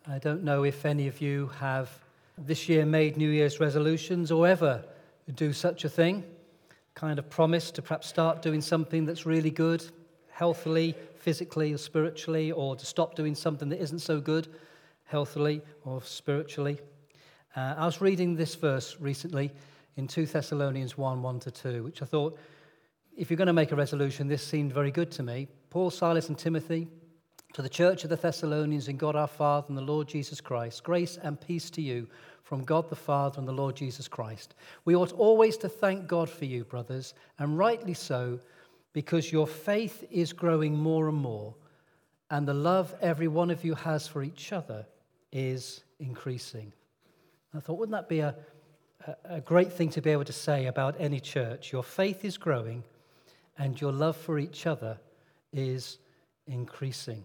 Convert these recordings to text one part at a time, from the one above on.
I don't know if any of you have this year made New Year's resolutions or ever do such a thing, kind of promise to perhaps start doing something that's really good, healthily, physically or spiritually, or to stop doing something that isn't so good, healthily or spiritually. I was reading this verse recently in 2 Thessalonians 1, 1-2, which I thought, if you're going to make a resolution, this seemed very good to me. Paul, Silas, and Timothy, to the church of the Thessalonians in God our Father and the Lord Jesus Christ, grace and peace to you from God the Father and the Lord Jesus Christ. We ought always to thank God for you, brothers, and rightly so, because your faith is growing more and more, and the love every one of you has for each other is increasing. I thought, wouldn't that be a great thing to be able to say about any church? Your faith is growing, and your love for each other is increasing.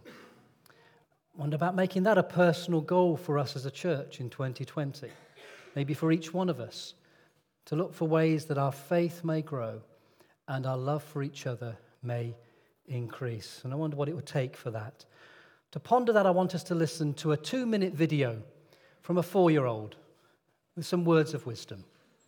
I wonder about making that a personal goal for us as a church in 2020. Maybe for each one of us, to look for ways that our faith may grow and our love for each other may increase. And I wonder what it would take for that. To ponder that, I want us to listen to a 2-minute video from a 4-year-old with some words of wisdom.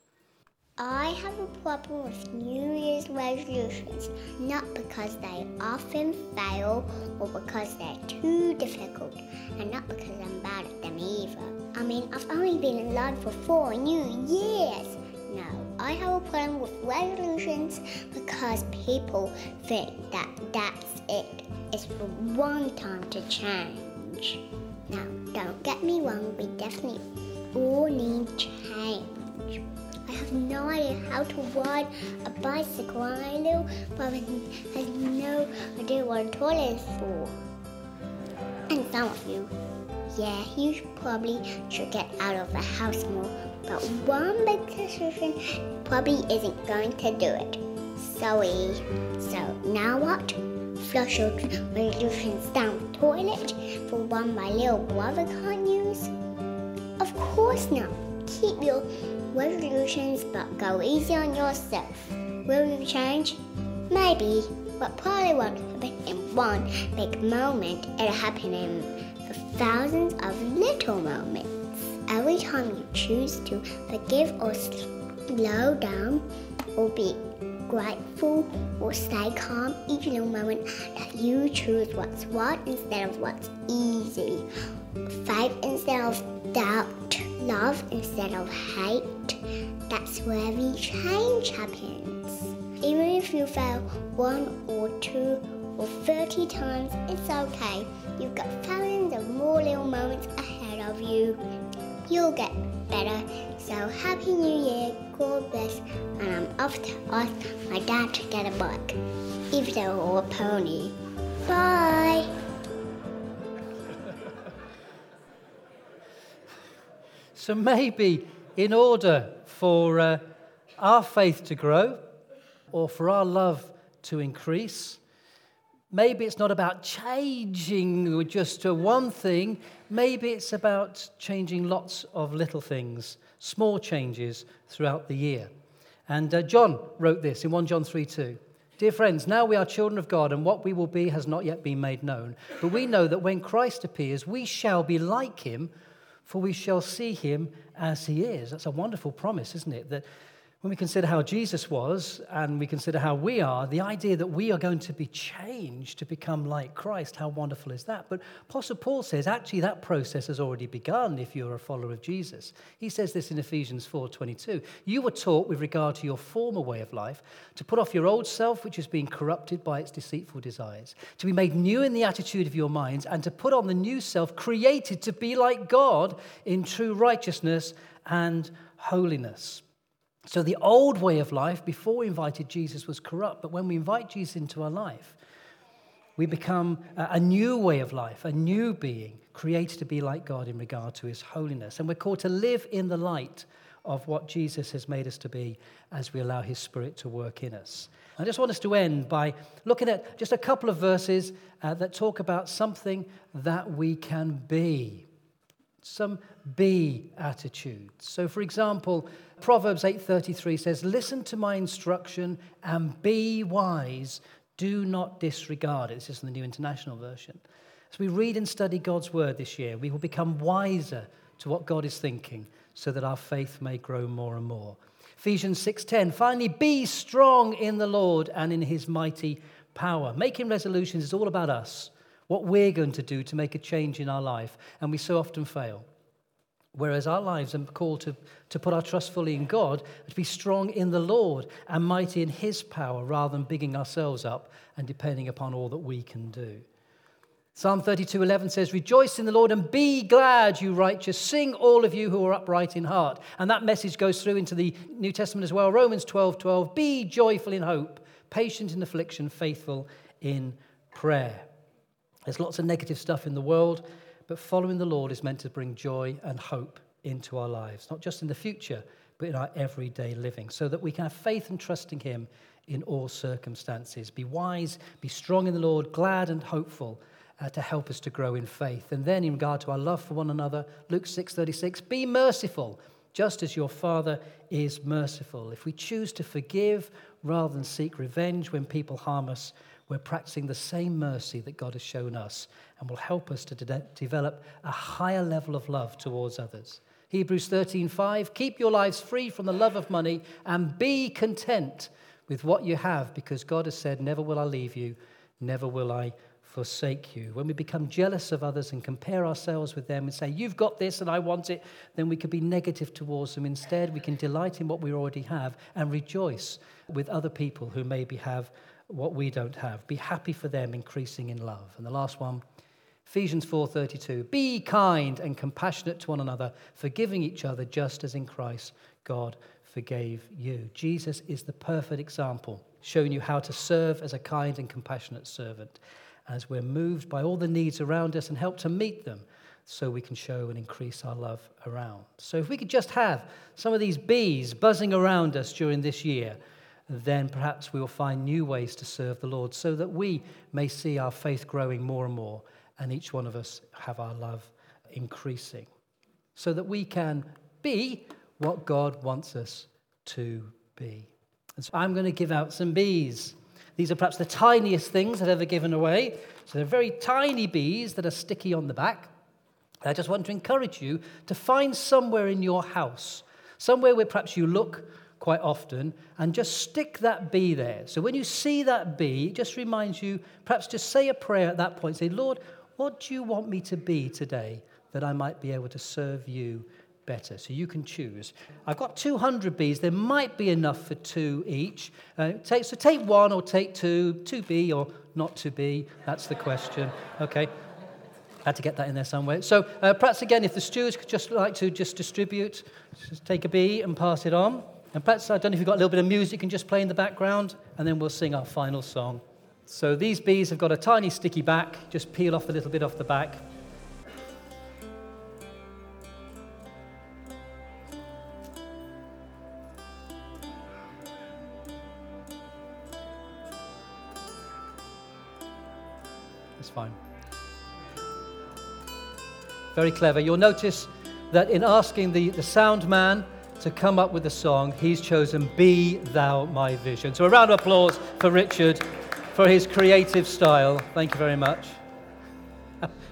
I have a problem with New Year's resolutions, not because they often fail or because they're too difficult, and not because I'm bad at them either. I mean, I've only been alive for 4 New Years. No, I have a problem with resolutions because people think that that's it. It's the one time to change. Now, don't get me wrong, we definitely all need change. I have no idea how to ride a bicycle, and my little brother has no idea what a toilet is for. And some of you, you probably should get out of the house more, but one big decision probably isn't going to do it. Sorry. So now what? Flush your resolutions down the toilet for one my little brother can't use? Of course not. Keep your resolutions, but go easy on yourself. Will you change? Maybe, but probably won't happen in one big moment. It'll happen in thousands of little moments. Every time you choose to forgive or slow down or be grateful or stay calm, each little moment that you choose what's right instead of what's easy, faith instead of doubt, love instead of hate, that's where every change happens. Even if you fail 1 or 2 or 30 times, it's okay. You've got thousands of more little moments ahead of you. You'll get better. So Happy New Year, God bless, and I'm off to ask my dad to get a bike, either or a pony. Bye! So maybe in order for our faith to grow or for our love to increase, maybe it's not about changing just one thing. Maybe it's about changing lots of little things, small changes throughout the year. And John wrote this in 1 John 3:2. Dear friends, now we are children of God, and what we will be has not yet been made known. But we know that when Christ appears, we shall be like him, for we shall see him as he is. That's a wonderful promise, isn't it? That when we consider how Jesus was and we consider how we are, the idea that we are going to be changed to become like Christ, how wonderful is that? But Apostle Paul says actually that process has already begun if you're a follower of Jesus. He says this in Ephesians 4:22. You were taught with regard to your former way of life to put off your old self, which has been corrupted by its deceitful desires, to be made new in the attitude of your minds, and to put on the new self created to be like God in true righteousness and holiness. So the old way of life before we invited Jesus was corrupt, but when we invite Jesus into our life, we become a new way of life, a new being, created to be like God in regard to his holiness. And we're called to live in the light of what Jesus has made us to be as we allow his Spirit to work in us. I just want us to end by looking at just a couple of verses that talk about something that we can be. Some be attitudes. So, for example, Proverbs 8:33 says, listen to my instruction and be wise. Do not disregard it. This is from the New International Version. As we read and study God's word this year, we will become wiser to what God is thinking so that our faith may grow more and more. Ephesians 6:10, finally, be strong in the Lord and in his mighty power. Making resolutions is all about us, what we're going to do to make a change in our life, and we so often fail. Whereas our lives are called to put our trust fully in God, to be strong in the Lord and mighty in his power rather than bigging ourselves up and depending upon all that we can do. Psalm 32:11 says, rejoice in the Lord and be glad, you righteous. Sing, all of you who are upright in heart. And that message goes through into the New Testament as well. Romans 12:12, be joyful in hope, patient in affliction, faithful in prayer. There's lots of negative stuff in the world, but following the Lord is meant to bring joy and hope into our lives, not just in the future, but in our everyday living, so that we can have faith and trust in him in all circumstances. Be wise, be strong in the Lord, glad and hopeful, to help us to grow in faith. And then in regard to our love for one another, Luke 6:36, be merciful, just as your Father is merciful. If we choose to forgive rather than seek revenge when people harm us, we're practicing the same mercy that God has shown us and will help us to develop a higher level of love towards others. Hebrews 13:5, keep your lives free from the love of money and be content with what you have, because God has said, never will I leave you, never will I forsake you. When we become jealous of others and compare ourselves with them and say, you've got this and I want it, then we could be negative towards them. Instead, we can delight in what we already have and rejoice with other people who maybe have what we don't have. Be happy for them, increasing in love. And the last one, Ephesians 4:32, be kind and compassionate to one another, forgiving each other just as in Christ God forgave you. Jesus is the perfect example, showing you how to serve as a kind and compassionate servant, as we're moved by all the needs around us and help to meet them so we can show and increase our love around. So if we could just have some of these bees buzzing around us during this year, then perhaps we will find new ways to serve the Lord so that we may see our faith growing more and more and each one of us have our love increasing so that we can be what God wants us to be. And so I'm going to give out some bees. These are perhaps the tiniest things I've ever given away. So they're very tiny bees that are sticky on the back. I just want to encourage you to find somewhere in your house, somewhere where perhaps you look quite often, and just stick that bee there. So when you see that bee, it just reminds you, perhaps just say a prayer at that point. Say, Lord, what do you want me to be today that I might be able to serve you better? So you can choose. I've got 200 bees. There might be enough for 2 each. So take 1 or take 2, 2B or not to be. That's the question. Okay. Had to get that in there somewhere. So perhaps again, if the stewards could just like to just distribute, just take a bee and pass it on. And perhaps, I don't know if you've got a little bit of music you can just play in the background, and then we'll sing our final song. So these bees have got a tiny sticky back. Just peel off a little bit off the back. That's fine. Very clever. You'll notice that in asking the sound man to come up with a song, he's chosen Be Thou My Vision. So a round of applause for Richard for his creative style. Thank you very much.